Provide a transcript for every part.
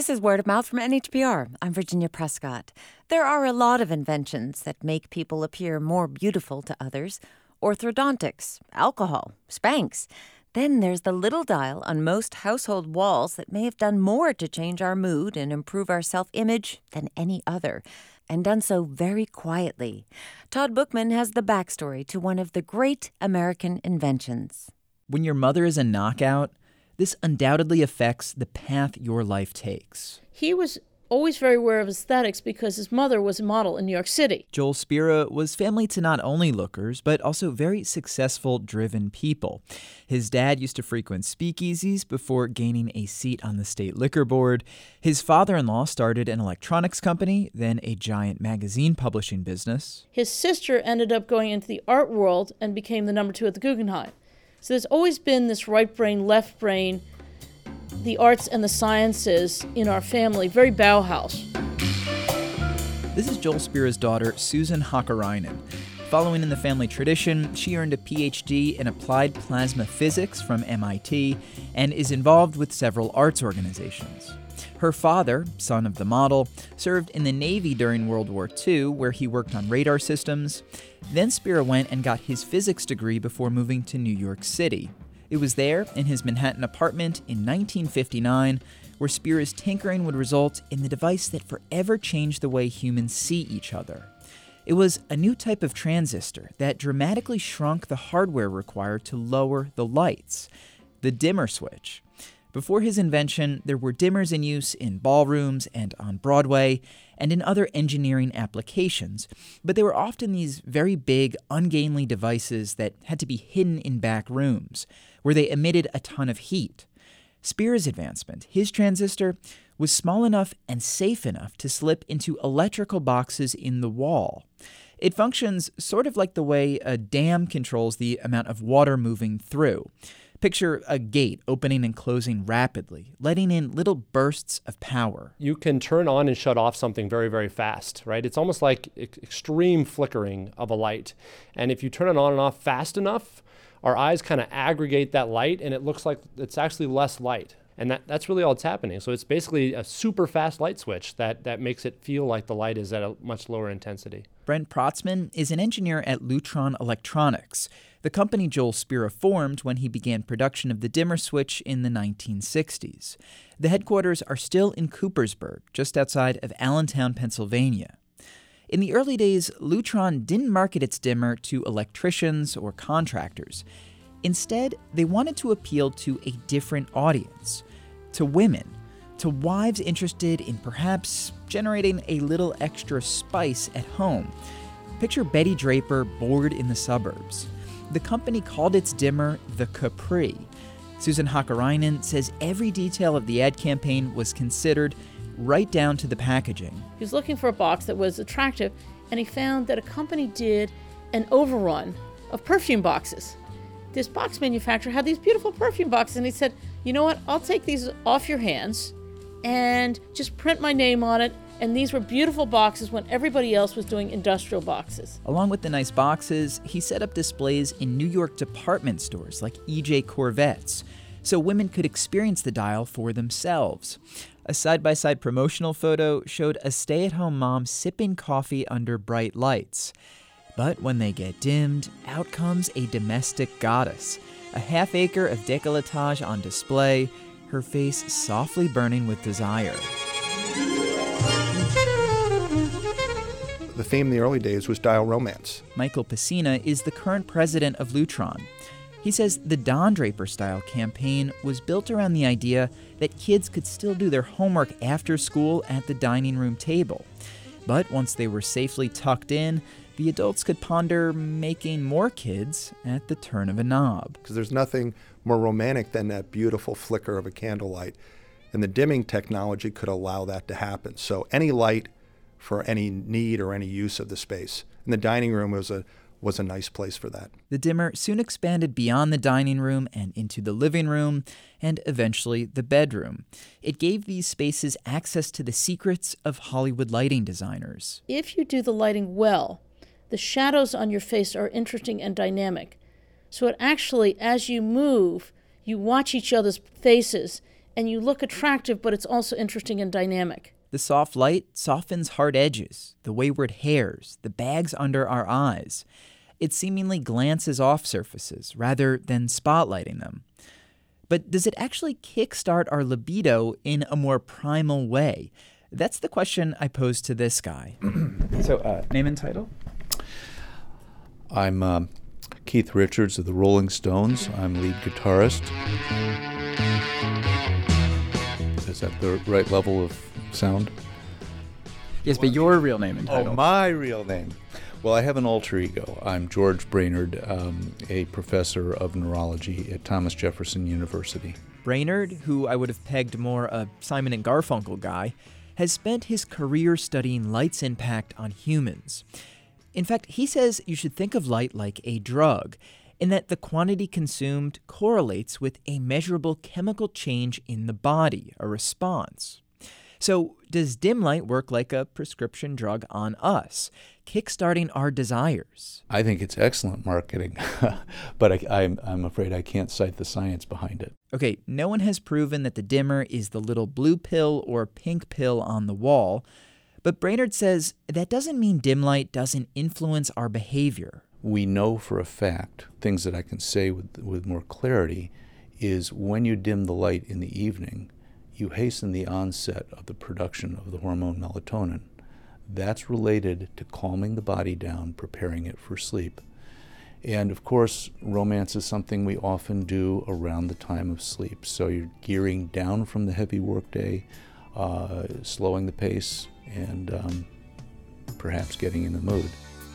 This is Word of Mouth from NHPR. I'm Virginia Prescott. There are a lot of inventions that make people appear more beautiful to others. Orthodontics, alcohol, Spanx. Then there's the little dial on most household walls that may have done more to change our mood and improve our self-image than any other, and done so very quietly. Todd Bookman has the backstory to one of the great American inventions. When your mother is a knockout, this undoubtedly affects the path your life takes. He was always very aware of aesthetics because his mother was a model in New York City. Joel Spera was family to not only lookers, but also very successful, driven people. His dad used to frequent speakeasies before gaining a seat on the state liquor board. His father-in-law started an electronics company, then a giant magazine publishing business. His sister ended up going into the art world and became the number 2 at the Guggenheim. So there's always been this right brain, left brain, the arts and the sciences in our family, very Bauhaus. This is Joel Spera's daughter, Susan Hakkarainen. Following in the family tradition, she earned a PhD in applied plasma physics from MIT and is involved with several arts organizations. Her father, son of the model, served in the Navy during World War II, where he worked on radar systems. Then Spera went and got his physics degree before moving to New York City. It was there, in his Manhattan apartment in 1959, where Spera's tinkering would result in the device that forever changed the way humans see each other. It was a new type of transistor that dramatically shrunk the hardware required to lower the lights, the dimmer switch. Before his invention, there were dimmers in use in ballrooms and on Broadway and in other engineering applications, but they were often these very big, ungainly devices that had to be hidden in back rooms, where they emitted a ton of heat. Spera's advancement, his transistor, was small enough and safe enough to slip into electrical boxes in the wall. It functions sort of like the way a dam controls the amount of water moving through. Picture a gate opening and closing rapidly, letting in little bursts of power. You can turn on and shut off something very, very fast, right? It's almost like extreme flickering of a light. And if you turn it on and off fast enough, our eyes kind of aggregate that light, and it looks like it's actually less light. And that's really all that's happening. So it's basically a super fast light switch that makes it feel like the light is at a much lower intensity. Brent Protzman is an engineer at Lutron Electronics, the company Joel Spera formed when he began production of the dimmer switch in the 1960s. The headquarters are still in Coopersburg, just outside of Allentown, Pennsylvania. In the early days, Lutron didn't market its dimmer to electricians or contractors. Instead, they wanted to appeal to a different audience, to women, to wives interested in perhaps generating a little extra spice at home. Picture Betty Draper bored in the suburbs. The company called its dimmer the Capri. Susan Hakkarainen says every detail of the ad campaign was considered, right down to the packaging. He was looking for a box that was attractive, and he found that a company did an overrun of perfume boxes. This box manufacturer had these beautiful perfume boxes, and he said, you know what, I'll take these off your hands and just print my name on it. And these were beautiful boxes when everybody else was doing industrial boxes. Along with the nice boxes, he set up displays in New York department stores like E.J. Corvettes, so women could experience the dial for themselves. A side-by-side promotional photo showed a stay-at-home mom sipping coffee under bright lights. But when they get dimmed, out comes a domestic goddess, a half-acre of décolletage on display, her face softly burning with desire. The theme in the early days was dial romance. Michael Pacina is the current president of Lutron. He says the Don Draper-style campaign was built around the idea that kids could still do their homework after school at the dining room table. But once they were safely tucked in, the adults could ponder making more kids at the turn of a knob. Because there's nothing more romantic than that beautiful flicker of a candlelight. And the dimming technology could allow that to happen. So any light for any need or any use of the space. And the dining room was a nice place for that. The dimmer soon expanded beyond the dining room and into the living room, and eventually the bedroom. It gave these spaces access to the secrets of Hollywood lighting designers. If you do the lighting well, the shadows on your face are interesting and dynamic. So it actually, as you move, you watch each other's faces, and you look attractive, but it's also interesting and dynamic. The soft light softens hard edges, the wayward hairs, the bags under our eyes. It seemingly glances off surfaces rather than spotlighting them. But does it actually kickstart our libido in a more primal way? That's the question I posed to this guy. So, name and title? I'm Keith Richards of the Rolling Stones. I'm lead guitarist. Is that the right level of sound? Yes, but your real name and title. Oh, my real name. Well, I have an alter ego. I'm George Brainerd, a professor of neurology at Thomas Jefferson University. Brainerd, who I would have pegged more a Simon and Garfunkel guy, has spent his career studying light's impact on humans. In fact, he says you should think of light like a drug, in that the quantity consumed correlates with a measurable chemical change in the body, a response. So, does dim light work like a prescription drug on us, kickstarting our desires? I think it's excellent marketing, but I'm afraid I can't cite the science behind it. Okay, no one has proven that the dimmer is the little blue pill or pink pill on the wall, but Brainerd says that doesn't mean dim light doesn't influence our behavior. We know for a fact, things that I can say with more clarity, is when you dim the light in the evening, you hasten the onset of the production of the hormone melatonin. That's related to calming the body down, preparing it for sleep. And of course, romance is something we often do around the time of sleep. So you're gearing down from the heavy workday, slowing the pace, and perhaps getting in the mood.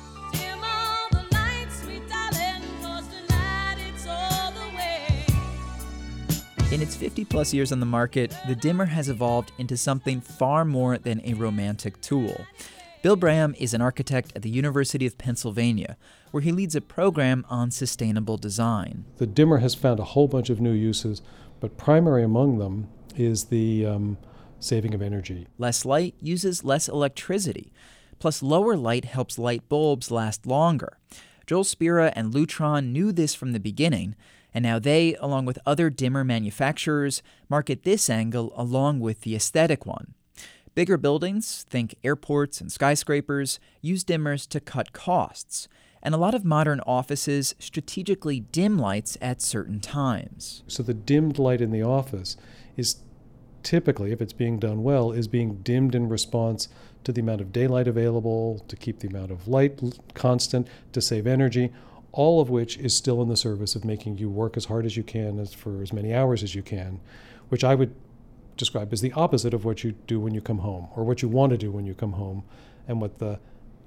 In its 50-plus years on the market, the dimmer has evolved into something far more than a romantic tool. Bill Braham is an architect at the University of Pennsylvania, where he leads a program on sustainable design. The dimmer has found a whole bunch of new uses, but primary among them is the saving of energy. Less light uses less electricity, plus lower light helps light bulbs last longer. Joel Spera and Lutron knew this from the beginning, and now they, along with other dimmer manufacturers, market this angle along with the aesthetic one. Bigger buildings, think airports and skyscrapers, use dimmers to cut costs, and a lot of modern offices strategically dim lights at certain times. So the dimmed light in the office is typically, if it's being done well, is being dimmed in response to the amount of daylight available, to keep the amount of light constant, to save energy, all of which is still in the service of making you work as hard as you can for as many hours as you can, which I would describe as the opposite of what you do when you come home, or what you want to do when you come home, and what the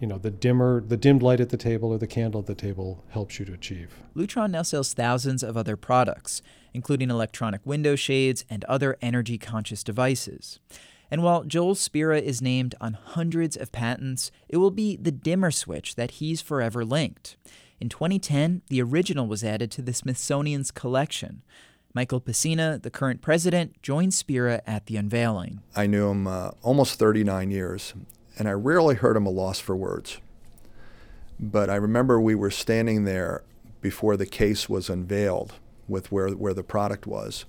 dimmed light at the table or the candle at the table helps you to achieve. Lutron now sells thousands of other products, including electronic window shades and other energy-conscious devices. And while Joel Spera is named on hundreds of patents, it will be the dimmer switch that he's forever linked. In 2010, the original was added to the Smithsonian's collection. Michael Pacina, the current president, joined Spera at the unveiling. I knew him almost 39 years, and I rarely heard him a loss for words. But I remember we were standing there before the case was unveiled with where the product was.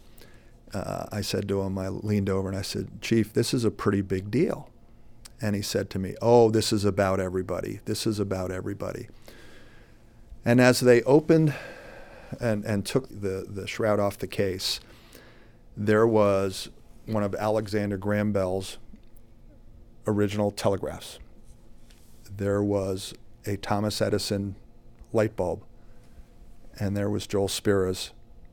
I said to him, I leaned over and I said, "Chief, this is a pretty big deal." And he said to me, "Oh, this is about everybody. This is about everybody." And as they opened and took the shroud off the case, there was one of Alexander Graham Bell's original telegraphs. There was a Thomas Edison light bulb, and there was Joel Spera's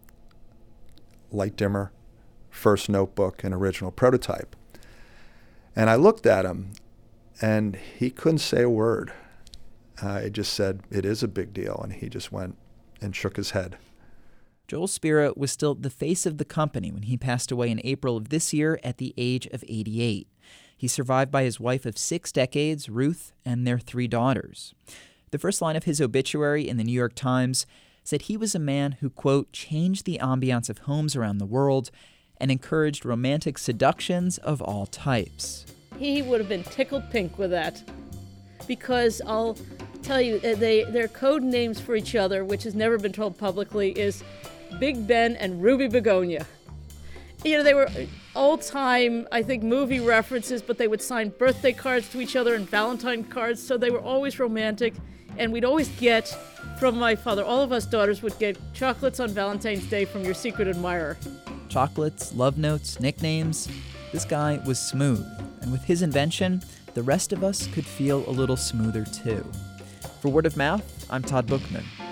light dimmer, first notebook, and original prototype. And I looked at him, and he couldn't say a word. I just said, "It is a big deal," and he just went and shook his head. Joel Spera was still the face of the company when he passed away in April of this year at the age of 88. He's survived by his wife of 6 decades, Ruth, and their 3 daughters. The first line of his obituary in the New York Times said he was a man who, quote, changed the ambiance of homes around the world and encouraged romantic seductions of all types. He would have been tickled pink with that, because I'll tell you, their code names for each other, which has never been told publicly, is Big Ben and Ruby Begonia. They were old-time, I think, movie references, but they would sign birthday cards to each other and Valentine cards, so they were always romantic. And we'd always get, from my father, all of us daughters would get chocolates on Valentine's Day from your secret admirer. Chocolates, love notes, nicknames. This guy was smooth, and with his invention, the rest of us could feel a little smoother too. For Word of Mouth, I'm Todd Bookman.